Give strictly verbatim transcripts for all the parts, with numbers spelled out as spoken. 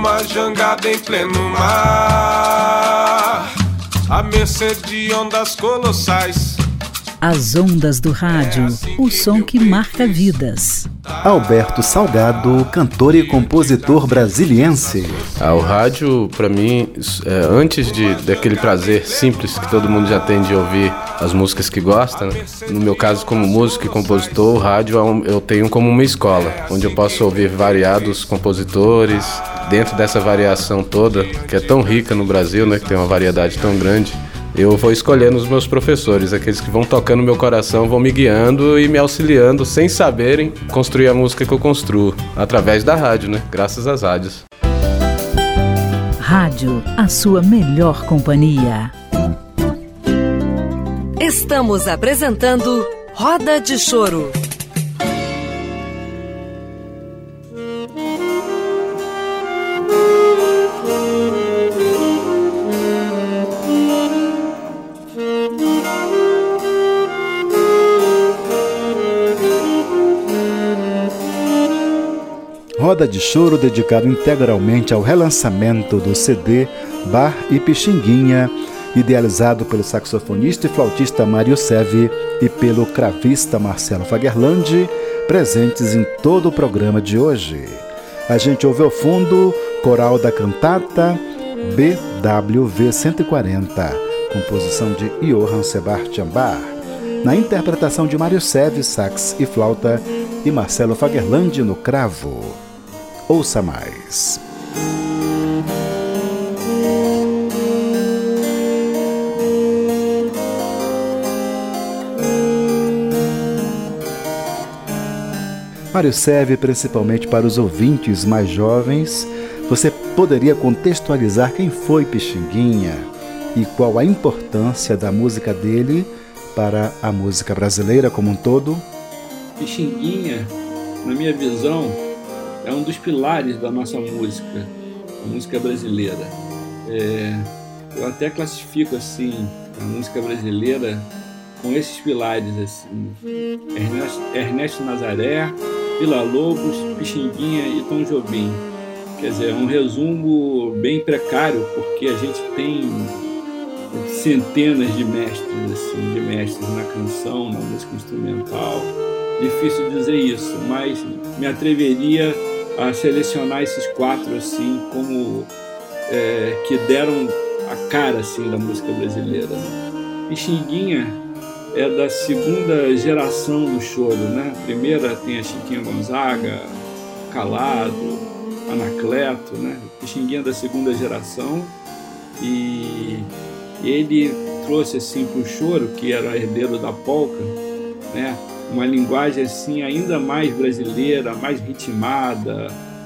numa jangada em pleno mar, à mercê de ondas colossais. As ondas do rádio, o som que marca vidas. Alberto Salgado, cantor e compositor brasiliense. Ah, o rádio, para mim, é, antes de, daquele prazer simples que todo mundo já tem de ouvir as músicas que gosta, né? No meu caso, como músico e compositor, o rádio é um, eu tenho como uma escola, onde eu posso ouvir variados compositores. Dentro dessa variação toda, que é tão rica no Brasil, né, que tem uma variedade tão grande, eu vou escolhendo os meus professores, aqueles que vão tocando meu coração, vão me guiando e me auxiliando, sem saberem, construir a música que eu construo, através da rádio, né? Graças às rádios. Rádio, a sua melhor companhia. Estamos apresentando Roda de Choro. Roda de Choro dedicado integralmente ao relançamento do C D Bar e Pixinguinha, idealizado pelo saxofonista e flautista Mário Seve e pelo cravista Marcelo Fagerlandi, presentes em todo o programa de hoje. A gente ouve ao fundo Coral da Cantata B W V cento e quarenta, composição de Johann Sebastian Bach, na interpretação de Mário Seve, sax e flauta, e Marcelo Fagerlandi no cravo. Ouça mais. Mário Seve, principalmente para os ouvintes mais jovens, você poderia contextualizar quem foi Pixinguinha e qual a importância da música dele para a música brasileira como um todo? Pixinguinha, na minha visão, é um dos pilares da nossa música, a música brasileira. É, eu até classifico assim a música brasileira com esses pilares assim: Ernesto, Ernesto Nazaré, Villa-Lobos, Pixinguinha e Tom Jobim. Quer dizer, é um resumo bem precário, porque a gente tem centenas de mestres, assim, de mestres na canção, na música instrumental. Difícil dizer isso, mas me atreveria a selecionar esses quatro assim como é, que deram a cara assim da música brasileira. Pixinguinha é da segunda geração do choro, né? A primeira tem a Chiquinha Gonzaga, Calado, Anacleto, né? Pixinguinha é da segunda geração e ele trouxe assim para o choro, que era herdeiro da polca, né? Uma linguagem assim ainda mais brasileira, mais ritmada,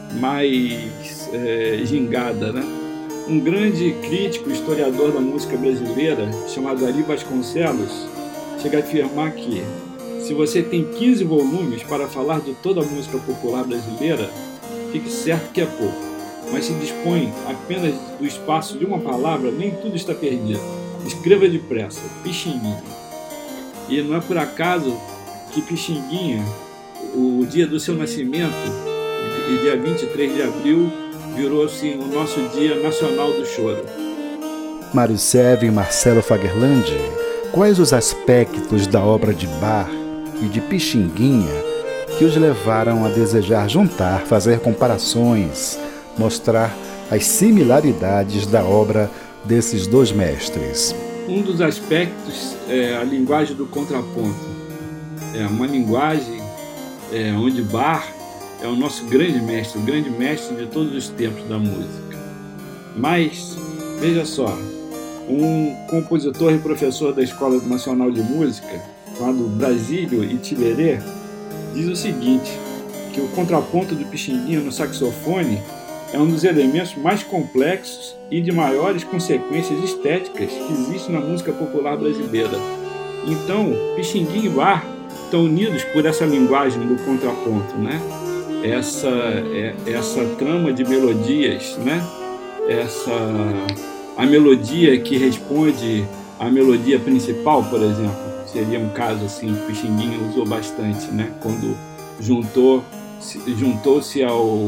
mais é, gingada, né? Um grande crítico, historiador da música brasileira, chamado Ari Vasconcelos, chega a afirmar que se você tem quinze volumes para falar de toda a música popular brasileira, fique certo que é pouco, mas se dispõe apenas do espaço de uma palavra, nem tudo está perdido. Escreva depressa, Pixinguinha. E não é por acaso que Pixinguinha, o dia do seu nascimento, e dia vinte e três de abril, virou-se o nosso Dia Nacional do Choro. Mário Seve e Marcelo Fagerlandi, quais os aspectos da obra de Bach e de Pixinguinha que os levaram a desejar juntar, fazer comparações, mostrar as similaridades da obra desses dois mestres? Um dos aspectos é a linguagem do contraponto. É uma linguagem é, onde Bach é o nosso grande mestre, o grande mestre de todos os tempos da música. Mas, veja só, um compositor e professor da Escola Nacional de Música, chamado Brasílio Itiberê, diz o seguinte, que o contraponto do Pixinguinha no saxofone é um dos elementos mais complexos e de maiores consequências estéticas que existe na música popular brasileira. Então, Pixinguinha e Bach estão unidos por essa linguagem do contraponto, né? Essa, é, essa trama de melodias, né? Essa, a melodia que responde à melodia principal, por exemplo, seria um caso assim que Pixinguinha usou bastante, né? Quando juntou, juntou-se ao,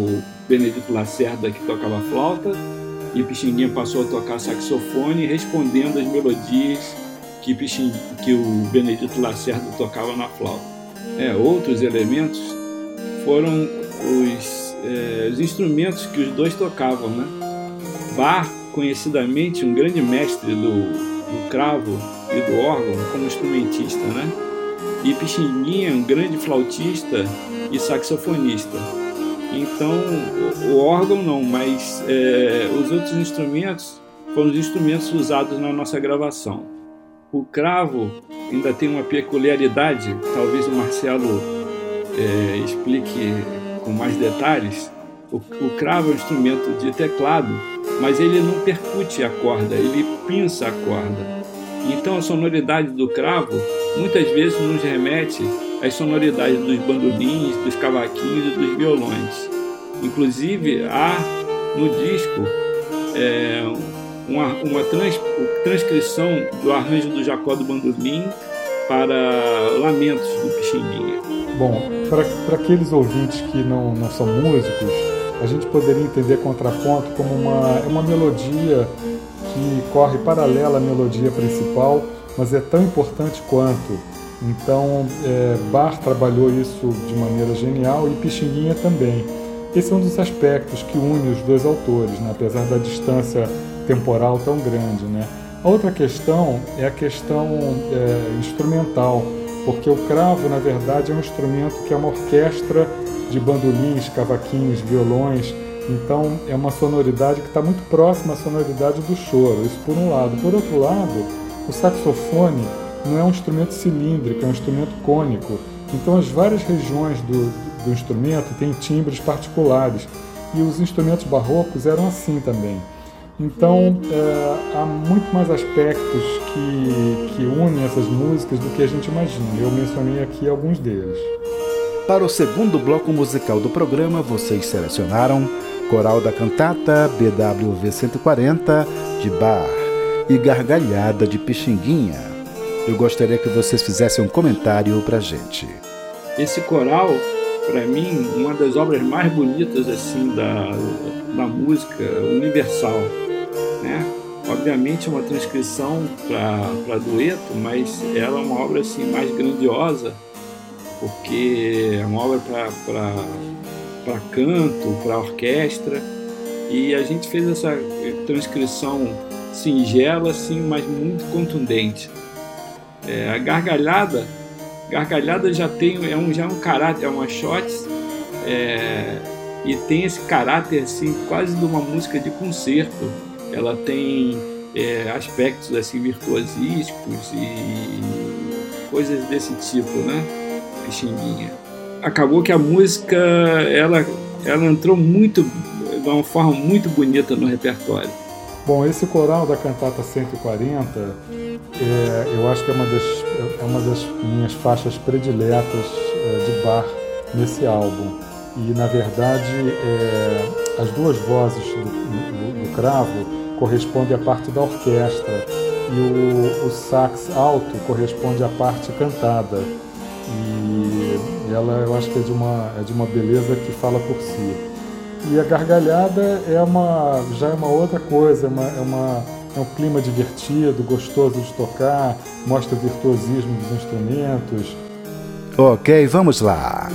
Benedito Lacerda, que tocava flauta, e Pixinguinha passou a tocar saxofone, respondendo às melodias que, Pixinguinha, que o Benedito Lacerda tocava na flauta. É, outros elementos foram os, é, os instrumentos que os dois tocavam, né? Bach, conhecidamente um grande mestre do, do cravo e do órgão como instrumentista, né? E Pixinguinha, um grande flautista e saxofonista. Então, o, o órgão não, mas é, os outros instrumentos foram os instrumentos usados na nossa gravação. O cravo ainda tem uma peculiaridade, talvez o Marcelo é, explique com mais detalhes. O, o cravo é um instrumento de teclado, mas ele não percute a corda, ele pinça a corda. Então a sonoridade do cravo muitas vezes nos remete às sonoridades dos bandolins, dos cavaquinhos e dos violões. Inclusive há no disco é, uma, uma trans, transcrição do arranjo do Jacó do Bandolim para Lamentos do Pixinguinha. Bom, para aqueles ouvintes que não, não são músicos, a gente poderia entender contraponto como uma, uma melodia que corre paralela à melodia principal, mas é tão importante quanto. Então, é, Bach trabalhou isso de maneira genial e Pixinguinha também. Esse é um dos aspectos que une os dois autores, né? Apesar da distância temporal tão grande, né? A outra questão é a questão é, instrumental, porque o cravo, na verdade, é um instrumento que é uma orquestra de bandolins, cavaquinhos, violões. Então, é uma sonoridade que está muito próxima à sonoridade do choro, isso por um lado. Por outro lado, o saxofone não é um instrumento cilíndrico, é um instrumento cônico. Então, as várias regiões do, do instrumento têm timbres particulares. E os instrumentos barrocos eram assim também. Então, é, há muito mais aspectos que, que unem essas músicas do que a gente imagina. Eu mencionei aqui alguns deles. Para o segundo bloco musical do programa, vocês selecionaram Coral da Cantata B W V cento e quarenta, de Bach, e Gargalhada, de Pixinguinha. Eu gostaria que vocês fizessem um comentário para a gente. Esse coral, para mim, uma das obras mais bonitas assim, da, da música universal, né? Obviamente é uma transcrição para dueto, mas ela é uma obra assim, mais grandiosa, porque é uma obra para canto, para orquestra, e a gente fez essa transcrição singela, assim, mas muito contundente. É, a gargalhada, gargalhada já tem é um, já é um caráter, é uma shots, é, e tem esse caráter assim, quase de uma música de concerto. Ela tem é, aspectos assim, virtuosísticos e coisas desse tipo, né? Pixinguinha. Acabou que a música ela, ela entrou muito, de uma forma muito bonita no repertório. Bom, esse coral da Cantata cento e quarenta, é, eu acho que é uma das, é uma das minhas faixas prediletas é, de Bach nesse álbum. E, na verdade, é, as duas vozes do, do, do cravo correspondem à parte da orquestra e o, o sax alto corresponde à parte cantada. E ela, eu acho que é de uma, é de uma beleza que fala por si. E a gargalhada é uma, já é uma outra coisa, é, uma, é, uma, é um clima divertido, gostoso de tocar, mostra o virtuosismo dos instrumentos. Ok, vamos lá!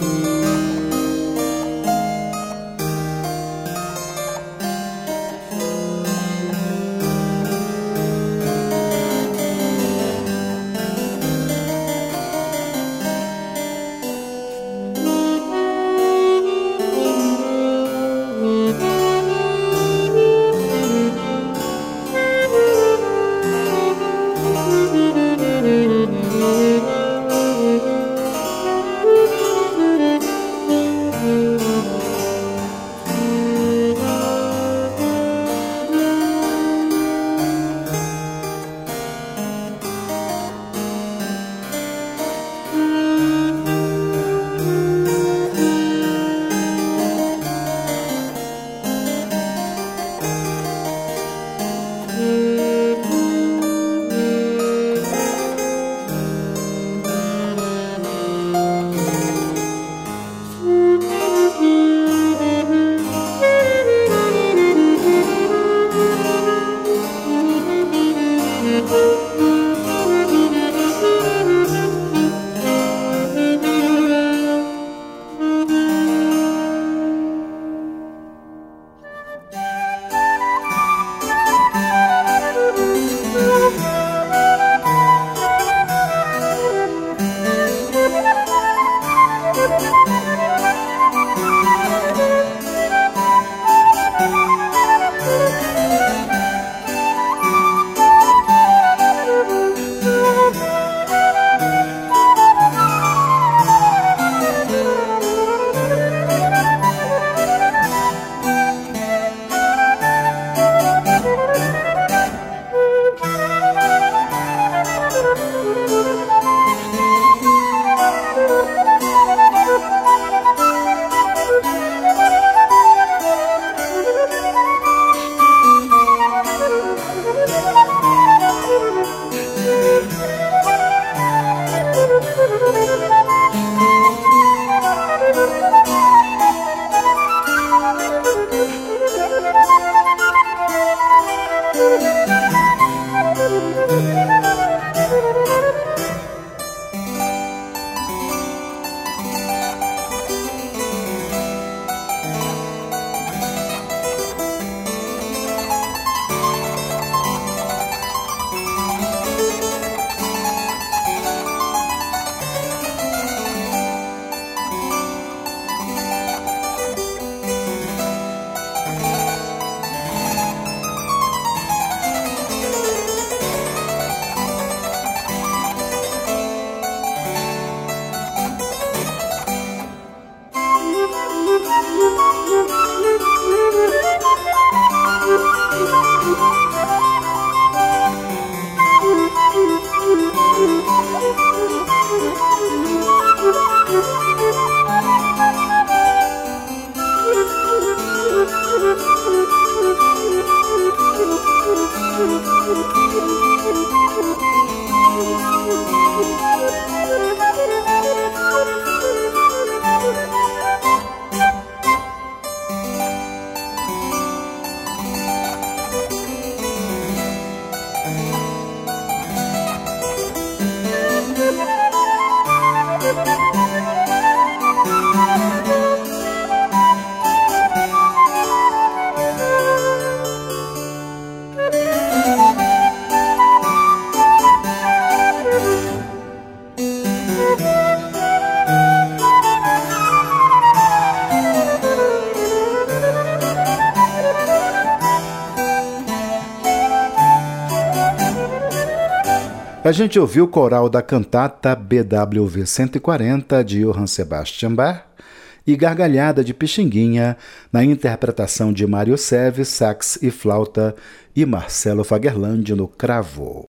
A gente ouviu o coral da cantata B W V cento e quarenta de Johann Sebastian Bach e Gargalhada de Pixinguinha na interpretação de Mário Sèvres, sax e flauta, e Marcelo Fagerlandi no cravo.